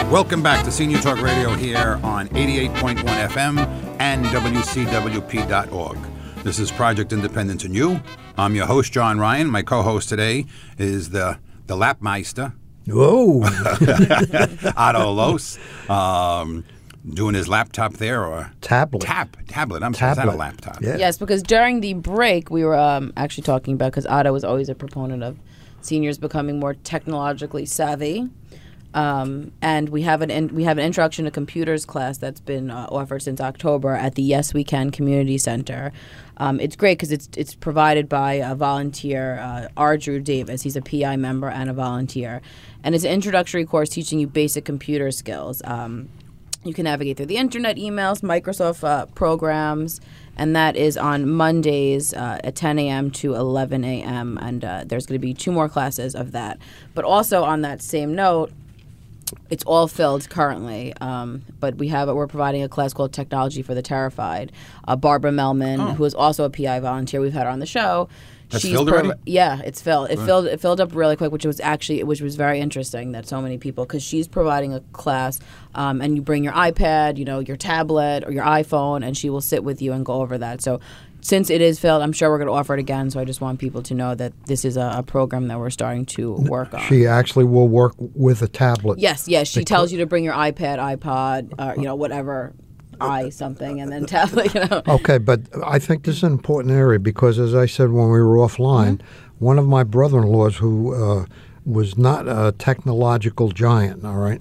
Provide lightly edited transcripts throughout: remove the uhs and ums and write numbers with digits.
Welcome back to Senior Talk Radio here on 88.1 FM and WCWP.org. This is Project Independence and You. I'm your host, John Ryan. My co-host today is the Lapmeister. Whoa. Otto Los. Doing his laptop there, or tablet. Tablet. I'm sorry, it's not a laptop. Yeah. Yes, because during the break we were actually talking about, because Otto was always a proponent of seniors becoming more technologically savvy, and we have an introduction to computers class that's been offered since October at the Yes We Can Community Center. It's great because it's provided by a volunteer, R. Drew Davis. He's a PI member and a volunteer, and it's an introductory course teaching you basic computer skills. You can navigate through the internet, emails, Microsoft programs, and that is on Mondays at 10 a.m. to 11 a.m., and there's going to be 2 more classes of that. But also on that same note, it's all filled currently, but we're providing a class called Technology for the Terrified. Barbara Melman, who is also a PI volunteer, we've had her on the show. That's filled already? Yeah, it's filled. It filled up really quick, which was very interesting that so many people, because she's providing a class, and you bring your iPad, your tablet or your iPhone, and she will sit with you and go over that. So since it is filled, I'm sure we're going to offer it again. So I just want people to know that this is a program that we're starting to work on. She actually will work with a tablet. Yes. She tells you to bring your iPad, iPod, whatever. Something and then tablet, Okay, but I think this is an important area because, as I said when we were offline, one of my brother-in-laws who was not a technological giant, all right,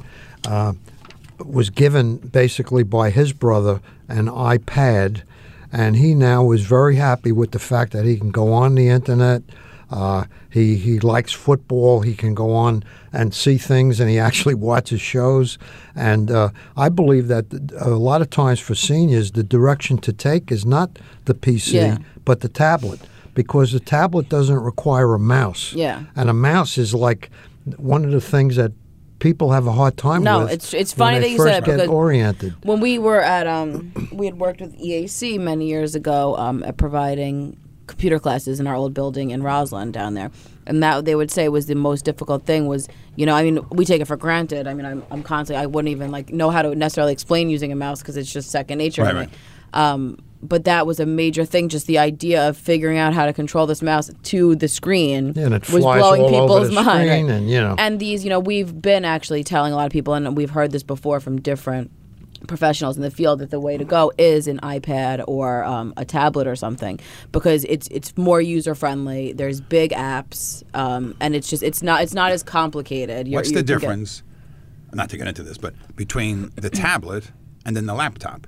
was given basically by his brother an iPad, and he now is very happy with the fact that he can go on the internet. He likes football. He can go on and see things, and he actually watches shows. And I believe that a lot of times for seniors, the direction to take is not the PC, but the tablet, because the tablet doesn't require a mouse. Yeah. And a mouse is like one of the things that people have a hard time with. No, it's funny that you said it, because because oriented. When we were at we had worked with EAC many years ago at providing computer classes in our old building in Roslyn down there, and that they would say was the most difficult thing was, we take it for granted. I'm constantly, I wouldn't even know how to necessarily explain using a mouse because it's just second nature to me. But that was a major thing, just the idea of figuring out how to control this mouse to the screen and it was flies blowing all people's over the mind. Screen, right? And these, we've been actually telling a lot of people, and we've heard this before from different professionals in the field, that the way to go is an iPad or a tablet or something, because it's more user friendly. There's big apps, and it's not as complicated. What's the difference? Not to get into this, but between the tablet and then the laptop.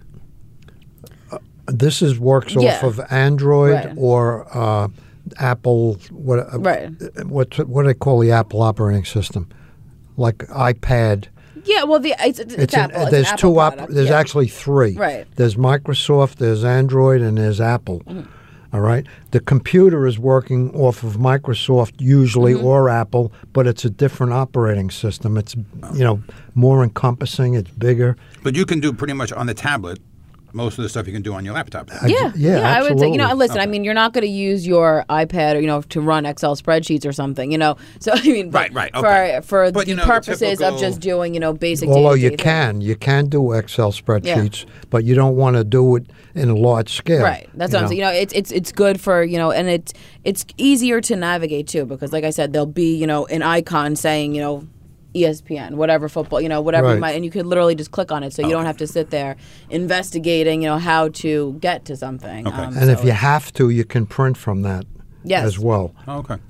This works off of Android or Apple. What do they call the Apple operating system? Like iPad. Yeah, well, it's Apple. There's an Apple product. There's actually 3. Right. There's Microsoft, there's Android, and there's Apple. Mm-hmm. All right. The computer is working off of Microsoft usually or Apple, but it's a different operating system. It's more encompassing. It's bigger. But you can do pretty much on the tablet most of the stuff you can do on your laptop. Yeah, I would say, listen, Okay. You're not going to use your iPad or, to run Excel spreadsheets or something, So, Right, okay. For but, the purposes of just doing, basic Although day-to-day you can do Excel spreadsheets, but you don't want to do it in a large scale. Right. That's what I'm saying. It's good for, and it's easier to navigate too, because like I said, there'll be, an icon saying, ESPN, whatever football, whatever you might, and you could literally just click on it, so you don't have to sit there investigating, how to get to something. Okay. And if you have to, you can print from that as well. Oh, okay.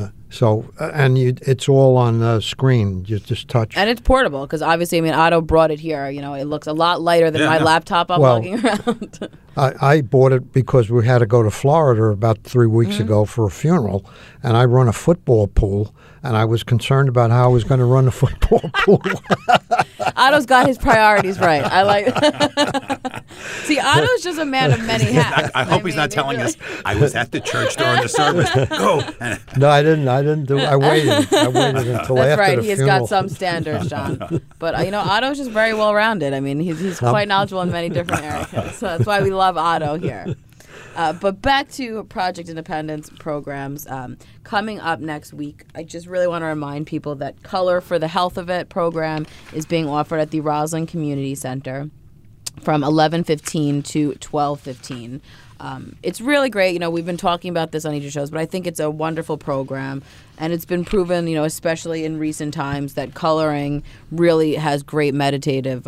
It's all on the screen. You just touch. And it's portable, because obviously, Otto brought it here. It looks a lot lighter than my laptop I'm lugging around. I bought it because we had to go to Florida about 3 weeks ago for a funeral, and I run a football pool, and I was concerned about how I was going to run the football pool. Otto's got his priorities right. I like. See, Otto's just a man of many hats. I hope he's not telling us I was at the church during the service. Go. No, I didn't do. I waited until That's after right. the funeral. He's got some standards, John. But Otto's just very well rounded. He's quite knowledgeable in many different areas. So that's why we love Otto here. But back to Project Independence programs. Coming up next week, I just really want to remind people that Color for the Health of It program is being offered at the Roslyn Community Center from 11:15 to 12:15. It's really great. We've been talking about this on each of the shows, but I think it's a wonderful program. And it's been proven, especially in recent times, that coloring really has great meditative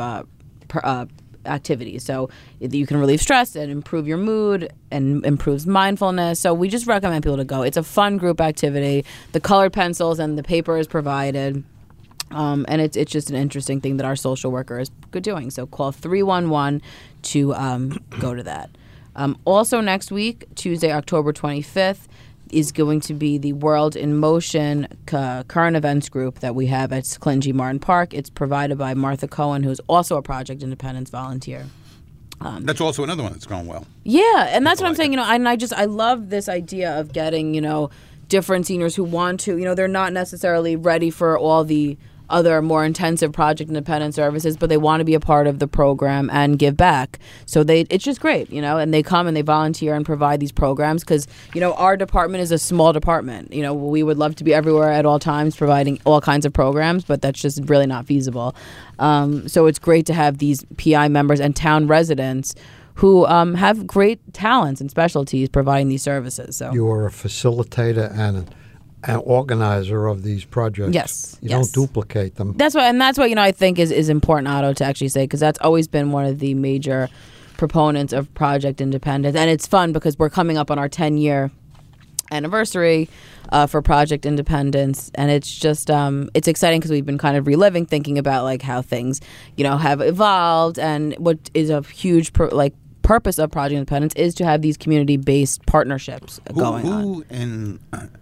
activities. So you can relieve stress and improve your mood and improves mindfulness. So we just recommend people to go. It's a fun group activity. The colored pencils and the paper is provided. And it's just an interesting thing that our social worker is doing. So call 311 to go to that. Also next week, Tuesday, October 25th, is going to be the World in Motion current events group that we have at Clinton G. Martin Park. It's provided by Martha Cohen, who's also a Project Independence volunteer. That's also another one that's going well. Yeah, and that's what I'm saying. I love this idea of getting different seniors who want to. They're not necessarily ready for all the other more intensive Project Independence services, but they want to be a part of the program and give back. So it's just great, and they come and they volunteer and provide these programs because, our department is a small department. We would love to be everywhere at all times providing all kinds of programs, but that's just really not feasible. So it's great to have these PI members and town residents who have great talents and specialties providing these services. So you are a facilitator and an organizer of these projects. Yes. You don't duplicate them. That's what I think is important, Otto, to actually say, because that's always been one of the major proponents of Project Independence. And it's fun because we're coming up on our 10-year anniversary for Project Independence, and it's just it's exciting because we've been kind of reliving, thinking about like how things have evolved, and what is a huge purpose of Project Independence is to have these community-based partnerships going on.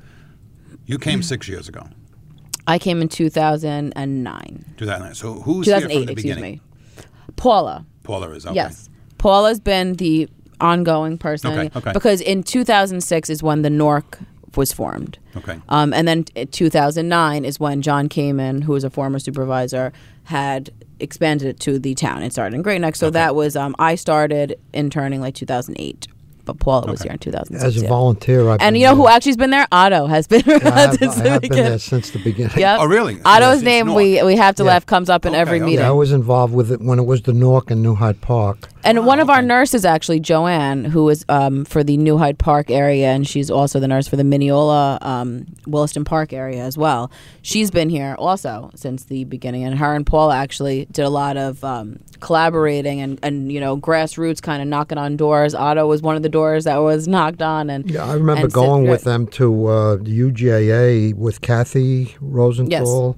You came 6 years ago. I came in 2009. 2009. So who's here from the 2008, beginning? excuse me. Paula. Paula is, okay. Yes. Paula's been the ongoing person. Okay. Because in 2006 is when the NORC was formed. Okay. And then 2009 is when John Kamen, who was a former supervisor, had expanded it to the town. It started in Great Neck. So that was, I started interning 2008. But Paula was here in 2006. As a volunteer, and who actually has been there? Otto has been around since the I have beginning. been there since the beginning. Yep. Oh, really? Otto's name, we have to laugh, comes up in every meeting. Yeah, I was involved with it when it was the NORC in New Hyde Park. And one of our nurses, actually, Joanne, who is for the New Hyde Park area, and she's also the nurse for the Mineola, Williston Park area as well. She's been here also since the beginning. And her and Paula actually did a lot of collaborating and grassroots kind of knocking on doors. Otto was one of the doors that was knocked on. And I remember going with them to the UJA with Kathy Rosenthal,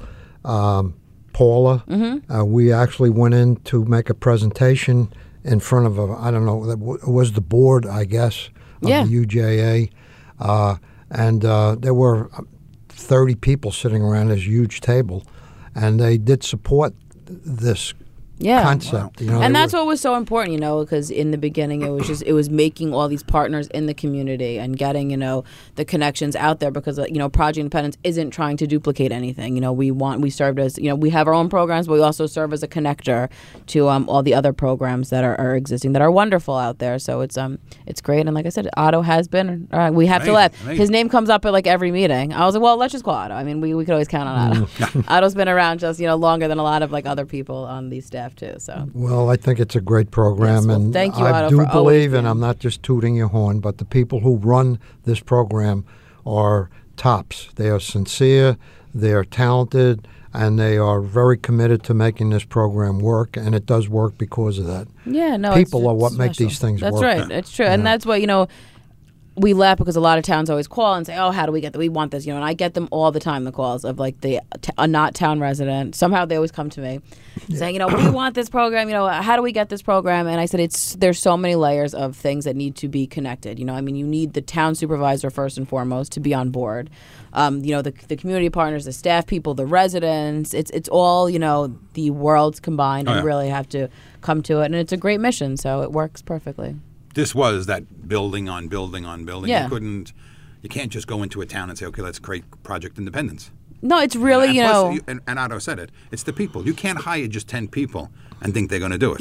Paula. Mm-hmm. We actually went in to make a presentation in front of it was the board, I guess, of the UJA. And there were 30 people sitting around this huge table, and they did support this concept. And that's what was so important, because in the beginning it was making all these partners in the community and getting, the connections out there, because, Project Independence isn't trying to duplicate anything. We served as, we have our own programs, but we also serve as a connector to all the other programs that are existing that are wonderful out there. So it's great. And like I said, Otto has been, we have to let, his name comes up at every meeting. I was like, well, let's just call Otto. I mean, we could always count on Otto. Otto's been around just, longer than a lot of other people on these staff too. So well, I think it's a great program, and thank you, I Otto, do believe, and I'm not just tooting your horn, but the people who run this program are tops. They are sincere, they are talented, and they are very committed to making this program work, and it does work because of that. Yeah, no, people are what make these things work. That's right. It's true, and that's what we laugh because a lot of towns always call and say, "Oh, how do we get that? We want this," and I get them all the time. The calls of a not town resident. Somehow they always come to me saying, "We want this program. How do we get this program?" And I said, there's so many layers of things that need to be connected. You need the town supervisor first and foremost to be on board. The community partners, the staff people, the residents. It's all the worlds combined, and really have to come to it. And it's a great mission, so it works perfectly. This was that building on building on building. Yeah. You can't just go into a town and say, okay, let's create Project Independence. No, it's really, and plus, and Otto said it, it's the people. You can't hire just 10 people and think they're going to do it. Yeah.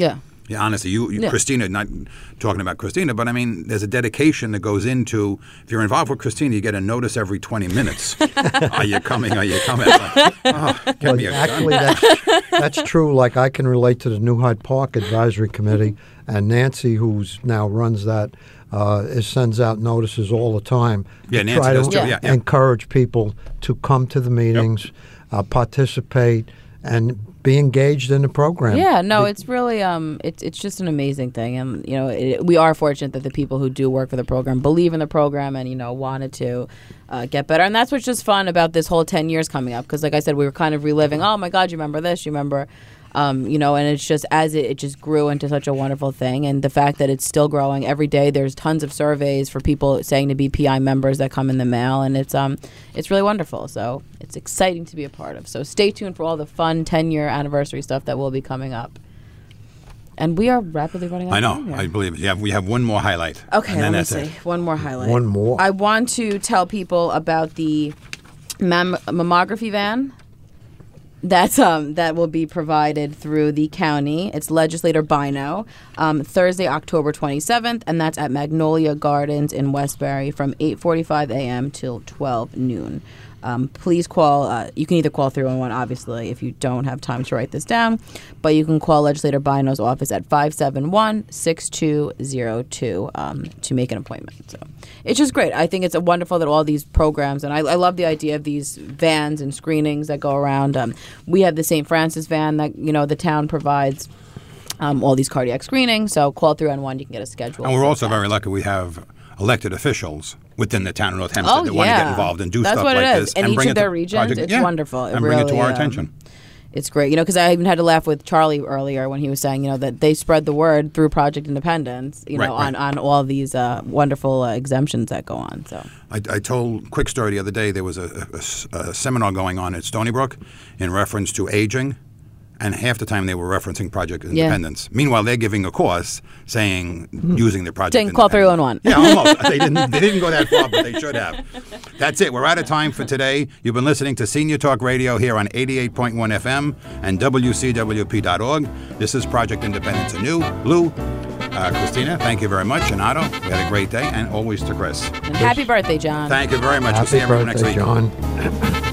Yeah, honestly, you Christina, not talking about Christina, but I mean, there's a dedication that goes into, if you're involved with Christina, you get a notice every 20 minutes. Are you coming? Are you coming? Like, get me a gun. Actually, that's true. Like, I can relate to the New Hyde Park Advisory Committee, and Nancy, who's now runs that, sends out notices all the time. Yeah, to Nancy try does to too, yeah. encourage people to come to the meetings, participate, and be engaged in the program. Yeah, no, it's really it's just an amazing thing, and we are fortunate that the people who do work for the program believe in the program and wanted to get better, and that's what's just fun about this whole 10 years coming up, because like I said, we were kind of reliving. Oh my God, you remember this? You remember? And it's just as it just grew into such a wonderful thing, and the fact that it's still growing every day. There's tons of surveys for people saying to be PI members that come in the mail, and it's really wonderful. So it's exciting to be a part of. So stay tuned for all the fun 10-year anniversary stuff that will be coming up. And we are rapidly running out of time here. I believe we have one more highlight. Okay, and then let me that's see. One more highlight. One more. I want to tell people about the mammography van. That will be provided through the county. It's Legislator Bino, Thursday, October 27th, and that's at Magnolia Gardens in Westbury from 8:45 a.m. till 12 noon. Please call. You can either call 311, obviously, if you don't have time to write this down, but you can call Legislator Bino's office at 571-6202 to make an appointment. So it's just great. I think it's wonderful that all these programs, and I love the idea of these vans and screenings that go around. We have the St. Francis van that the town provides all these cardiac screenings. So call 311, you can get a schedule. And we're also very lucky we have elected officials within the town of North Hempstead that want to get involved and do That's stuff what like it this. is. And each bring of their regions, it's wonderful. And bring it to our attention. It's great, because I even had to laugh with Charlie earlier when he was saying, that they spread the word through Project Independence, on all these wonderful exemptions that go on. So I told quick story the other day. There was a seminar going on at Stony Brook in reference to aging. And half the time they were referencing Project Independence. Yeah. Meanwhile, they're giving a course saying using the Project Independence. Call 311. Yeah, almost. They didn't go that far, but they should have. That's it. We're out of time for today. You've been listening to Senior Talk Radio here on 88.1 FM and WCWP.org. This is Project Independence anew. Lou, Christina, thank you very much. And Otto, we had a great day. And always to Chris. And happy birthday, John. Thank you very much. Happy we'll see everyone next birthday, week. John.